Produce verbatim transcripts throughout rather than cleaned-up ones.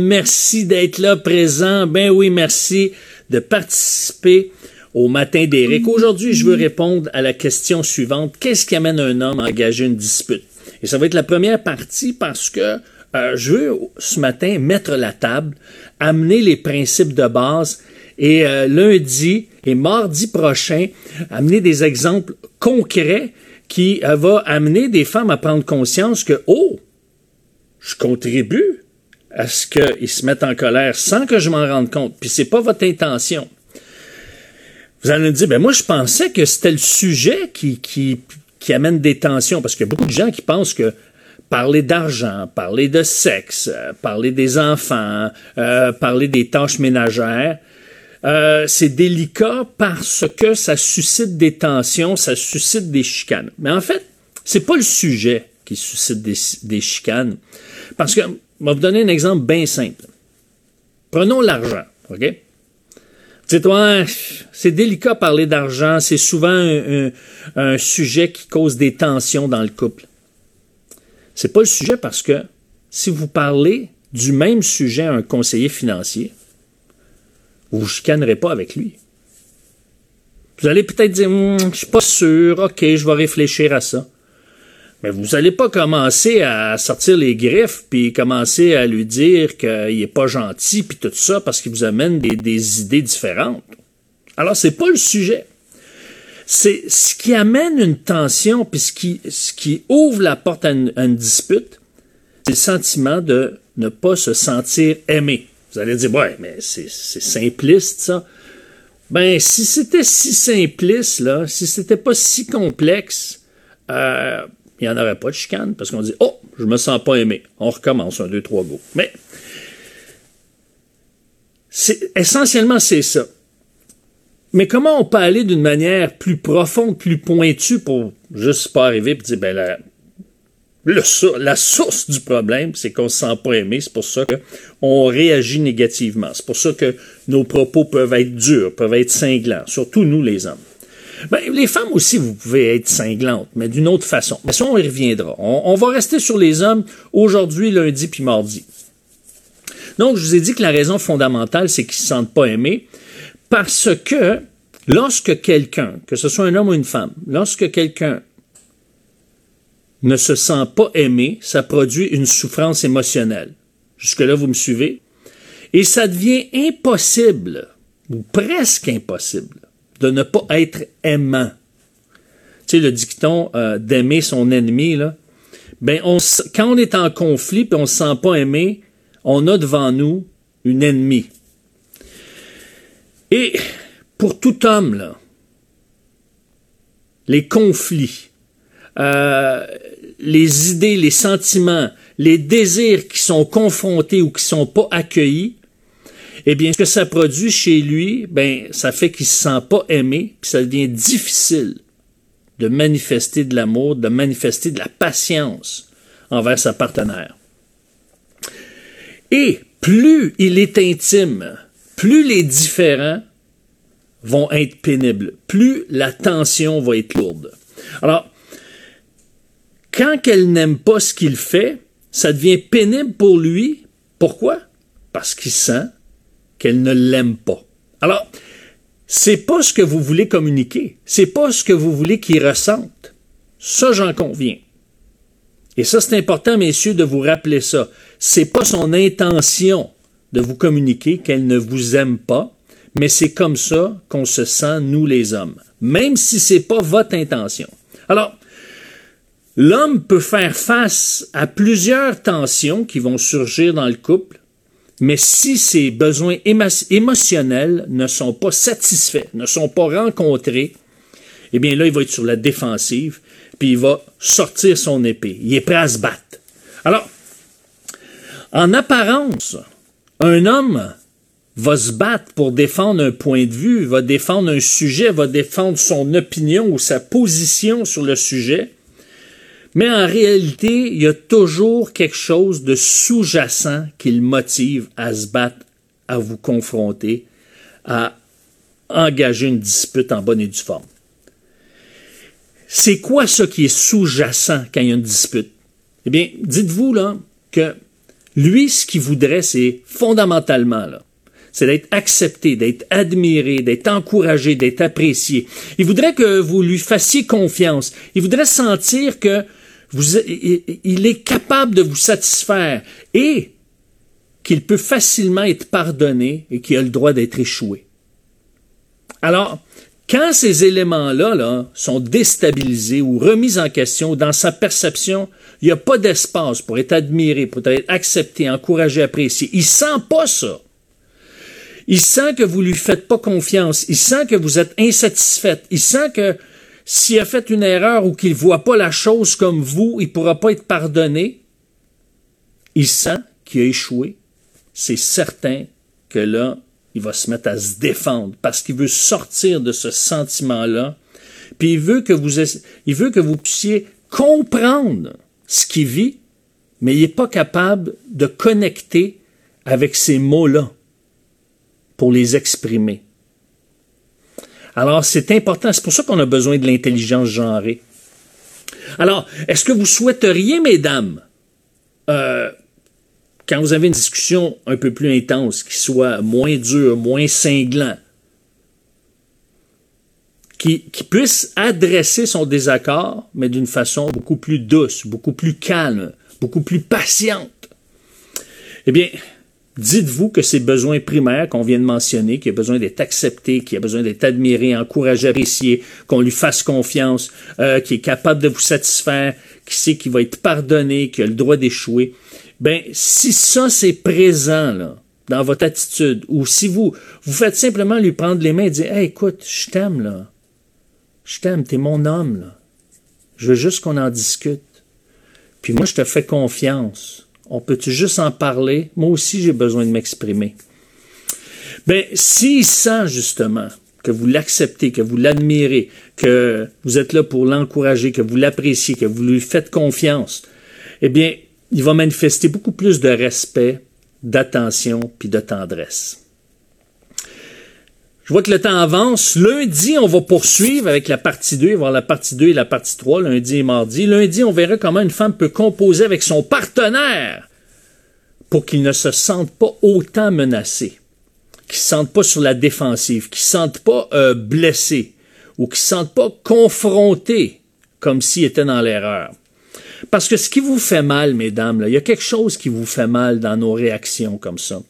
Merci d'être là présent. Ben oui, merci de participer au Matin d'Éric. Aujourd'hui, je veux répondre à la question suivante. Qu'est-ce qui amène un homme à engager une dispute? Et ça va être la première partie parce que euh, je veux ce matin mettre la table, amener les principes de base et euh, lundi et mardi prochain, amener des exemples concrets qui euh, va amener des femmes à prendre conscience que, oh, je contribue à ce qu'ils se mettent en colère sans que je m'en rende compte. Puis c'est pas votre intention. Vous allez me dire, ben moi je pensais que c'était le sujet qui, qui, qui amène des tensions, parce qu'il y a beaucoup de gens qui pensent que parler d'argent, parler de sexe, euh, parler des enfants, euh, parler des tâches ménagères, euh, c'est délicat parce que ça suscite des tensions, ça suscite des chicanes. Mais en fait, c'est pas le sujet qui suscite des, des chicanes. Parce que, je vais vous donner un exemple bien simple. Prenons l'argent, OK? Dites-moi, c'est délicat de parler d'argent, c'est souvent un, un, un sujet qui cause des tensions dans le couple. C'est pas le sujet parce que si vous parlez du même sujet à un conseiller financier, vous ne vous chicanerez pas avec lui. Vous allez peut-être dire, hm, je suis pas sûr, OK, je vais réfléchir à ça. Mais vous n'allez pas commencer à sortir les griffes puis commencer à lui dire qu'il n'est pas gentil puis tout ça parce qu'il vous amène des, des idées différentes. Alors, c'est pas le sujet. C'est ce qui amène une tension puis ce qui, ce qui ouvre la porte à une, à une dispute, c'est le sentiment de ne pas se sentir aimé. Vous allez dire, ouais, mais c'est, c'est simpliste, ça. Ben, si c'était si simpliste, là, si c'était pas si complexe, euh, il n'y en aurait pas de chicane, parce qu'on dit « Oh, je me sens pas aimé. » On recommence, un, deux, trois, go. Mais, c'est, essentiellement, c'est ça. Mais comment on peut aller d'une manière plus profonde, plus pointue pour juste pas arriver et dire « Ben, la, le, la source du problème, c'est qu'on se sent pas aimé. C'est pour ça qu'on réagit négativement. C'est pour ça que nos propos peuvent être durs, peuvent être cinglants, surtout nous, les hommes. » Ben, les femmes aussi, vous pouvez être cinglantes, mais d'une autre façon. Mais ça, on y reviendra. On, on va rester sur les hommes aujourd'hui, lundi puis mardi. Donc, je vous ai dit que la raison fondamentale, c'est qu'ils ne se sentent pas aimés parce que lorsque quelqu'un, que ce soit un homme ou une femme, lorsque quelqu'un ne se sent pas aimé, ça produit une souffrance émotionnelle. Jusque-là, vous me suivez? Et ça devient impossible, ou presque impossible, de ne pas être aimant. Tu sais, le dicton euh, d'aimer son ennemi, là, ben on, quand on est en conflit et on ne se sent pas aimé, on a devant nous une ennemie. Et pour tout homme, là, les conflits, euh, les idées, les sentiments, les désirs qui sont confrontés ou qui ne sont pas accueillis, eh bien, ce que ça produit chez lui, ben, ça fait qu'il ne se sent pas aimé, puis ça devient difficile de manifester de l'amour, de manifester de la patience envers sa partenaire. Et plus il est intime, plus les différends vont être pénibles, plus la tension va être lourde. Alors, quand elle n'aime pas ce qu'il fait, ça devient pénible pour lui. Pourquoi? Parce qu'il sent qu'elle ne l'aime pas. Alors, c'est pas ce que vous voulez communiquer. C'est pas ce que vous voulez qu'il ressente. Ça, j'en conviens. Et ça, c'est important, messieurs, de vous rappeler ça. C'est pas son intention de vous communiquer qu'elle ne vous aime pas, mais c'est comme ça qu'on se sent, nous, les hommes. Même si c'est pas votre intention. Alors, l'homme peut faire face à plusieurs tensions qui vont surgir dans le couple, mais si ses besoins émo- émotionnels ne sont pas satisfaits, ne sont pas rencontrés, eh bien là, il va être sur la défensive, puis il va sortir son épée. Il est prêt à se battre. Alors, en apparence, un homme va se battre pour défendre un point de vue, va défendre un sujet, va défendre son opinion ou sa position sur le sujet, mais en réalité, il y a toujours quelque chose de sous-jacent qui le motive à se battre, à vous confronter, à engager une dispute en bonne et due forme. C'est quoi ça qui est sous-jacent quand il y a une dispute? Eh bien, dites-vous là que Lui, ce qu'il voudrait, c'est fondamentalement, là, c'est d'être accepté, d'être admiré, d'être encouragé, d'être apprécié. Il voudrait que vous lui fassiez confiance. Il voudrait sentir que vous, il est capable de vous satisfaire et qu'il peut facilement être pardonné et qu'il a le droit d'être échoué. Alors, quand ces éléments-là là, sont déstabilisés ou remis en question dans sa perception, il n'y a pas d'espace pour être admiré, pour être accepté, encouragé, apprécié. Il sent pas ça. Il sent que vous lui faites pas confiance. Il sent que vous êtes insatisfaite. Il sent que s'il a fait une erreur ou qu'il voit pas la chose comme vous, il pourra pas être pardonné. Il sent qu'il a échoué. C'est certain que là, il va se mettre à se défendre parce qu'il veut sortir de ce sentiment-là. Puis il veut que vous, il veut que vous puissiez comprendre ce qu'il vit, mais il n'est pas capable de connecter avec ces mots-là pour les exprimer. Alors, c'est important. C'est pour ça qu'on a besoin de l'intelligence genrée. Alors, est-ce que vous souhaiteriez, mesdames, euh, quand vous avez une discussion un peu plus intense, qui soit moins dure, moins cinglant, qui, qui puisse adresser son désaccord, mais d'une façon beaucoup plus douce, beaucoup plus calme, beaucoup plus patiente, eh bien, dites-vous que ces besoins primaires qu'on vient de mentionner, qu'il a besoin d'être accepté, qu'il a besoin d'être admiré, encouragé, apprécié, qu'on lui fasse confiance, euh, qu'il est capable de vous satisfaire, qu'il sait qu'il va être pardonné, qu'il a le droit d'échouer. Ben, si ça c'est présent là, dans votre attitude, ou si vous vous faites simplement lui prendre les mains et dire « Hey, écoute, je t'aime là, je t'aime, t'es mon homme là, je veux juste qu'on en discute, puis moi je te fais confiance. » On peut-tu juste en parler? Moi aussi, j'ai besoin de m'exprimer. Ben, s'il sent justement que vous l'acceptez, que vous l'admirez, que vous êtes là pour l'encourager, que vous l'appréciez, que vous lui faites confiance, eh bien, il va manifester beaucoup plus de respect, d'attention puis de tendresse. Je vois que le temps avance. Lundi, on va poursuivre avec la partie deux. Il va y avoir la partie deux et la partie trois, lundi et mardi. Lundi, on verra comment une femme peut composer avec son partenaire pour qu'il ne se sente pas autant menacé, qu'il ne se sente pas sur la défensive, qu'il ne se sente pas euh, blessé ou qu'il ne se sente pas confronté comme s'il était dans l'erreur. Parce que ce qui vous fait mal, mesdames, là, il y a quelque chose qui vous fait mal dans nos réactions comme ça.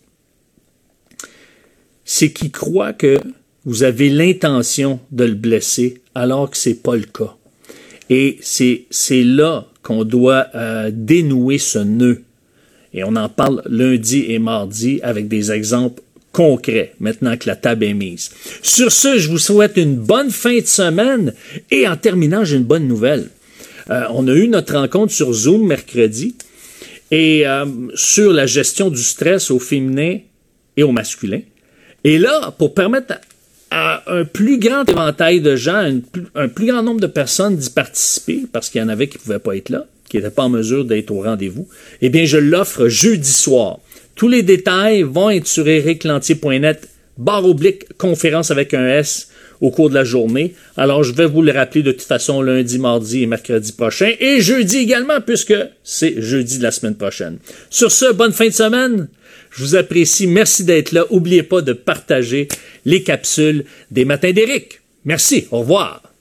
C'est qu'il croit que vous avez l'intention de le blesser alors que c'est pas le cas. Et c'est, c'est là qu'on doit euh, dénouer ce nœud. Et on en parle lundi et mardi avec des exemples concrets, maintenant que la table est mise. Sur ce, je vous souhaite une bonne fin de semaine et en terminant, j'ai une bonne nouvelle. Euh, on a eu notre rencontre sur Zoom mercredi et euh, sur la gestion du stress au féminin et au masculin. Et là, pour permettre à, à un plus grand éventail de gens, une, un plus grand nombre de personnes d'y participer, parce qu'il y en avait qui ne pouvaient pas être là, qui n'étaient pas en mesure d'être au rendez-vous, eh bien, je l'offre jeudi soir. Tous les détails vont être sur éric lantier point net, barre oblique, conférence avec un S, au cours de la journée. Alors, je vais vous le rappeler de toute façon lundi, mardi et mercredi prochain, et jeudi également, puisque c'est jeudi de la semaine prochaine. Sur ce, bonne fin de semaine. Je vous apprécie. Merci d'être là. N'oubliez pas de partager les capsules des Matins d'Éric. Merci. Au revoir.